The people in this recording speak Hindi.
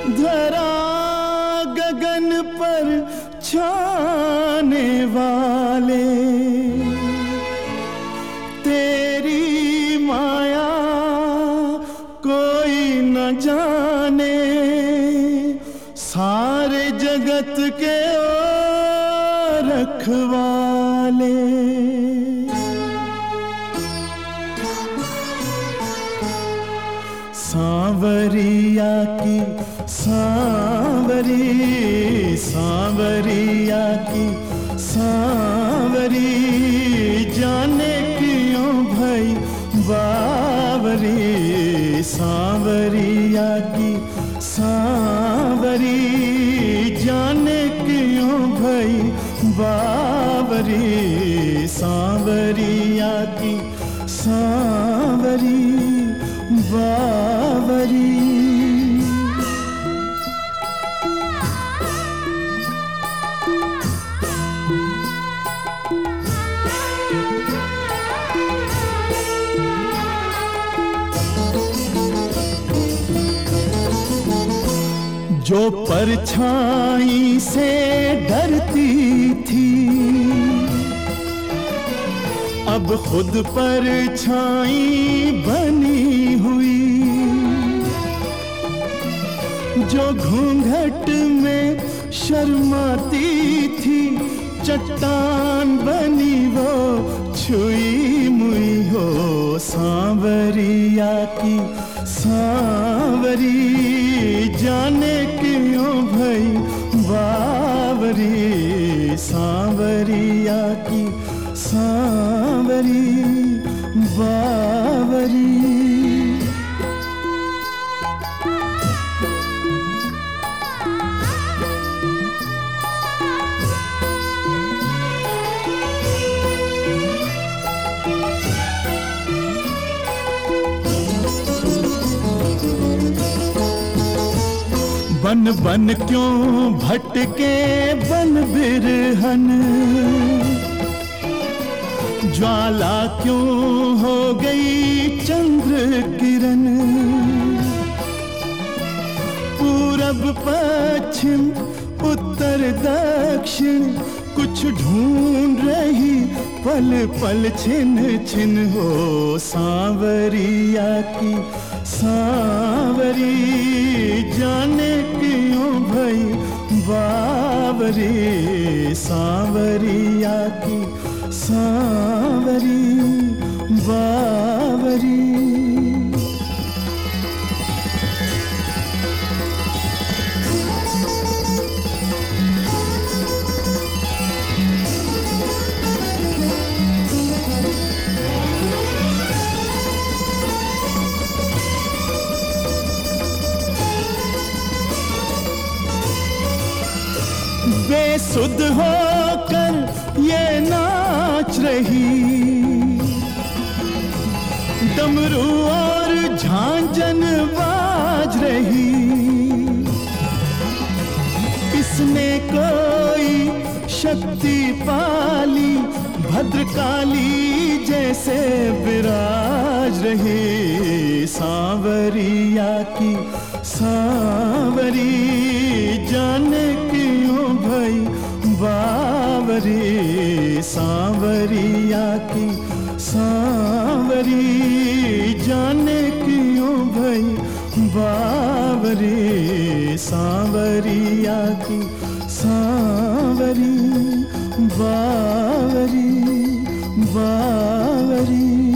धरा गगन पर छाने वाले, तेरी माया कोई न जाने, सारे जगत के ओ रखवाले। सांवरिया की सांवरी, सांवरिया की सांवरी, जाने क्यों भई बावरी। सांवरिया की सांवरी, जाने क्यों भई बावरी। सांवरिया की सांवरी बावरी। जो परछाई से डरती थी, अब खुद परछाई बनी हुई। जो घूंघट में शर्माती थी, चट्टान बनी वो छुई मुई हो। सांवरिया की सांवरी, जाने क्यों भई बावरी। सांवरिया की सांवरी बावरी। बन बन क्यों भटके बन बिरहन, ज्वाला क्यों हो गई चंद्र किरण। पूरब पश्चिम उत्तर दक्षिण, कुछ ढूंढ रही पल पल छिन छिन हो। सांवरिया की सांवरी, जाने क्यों भई बावरी। सांवरिया की सांवरी बावरी। बेसुध होकर ये नाच रही, डमरू और झांझन बाज रही। इसने कोई शक्ति पाली, भद्रकाली जैसे विराज रही। सांवरिया की सांवरी, जाने क्यों भई बावरी। सांवरिया की सांवरी, जाने क्यों भई बावरी। सांवरिया की सांवरी बावरी बावरी।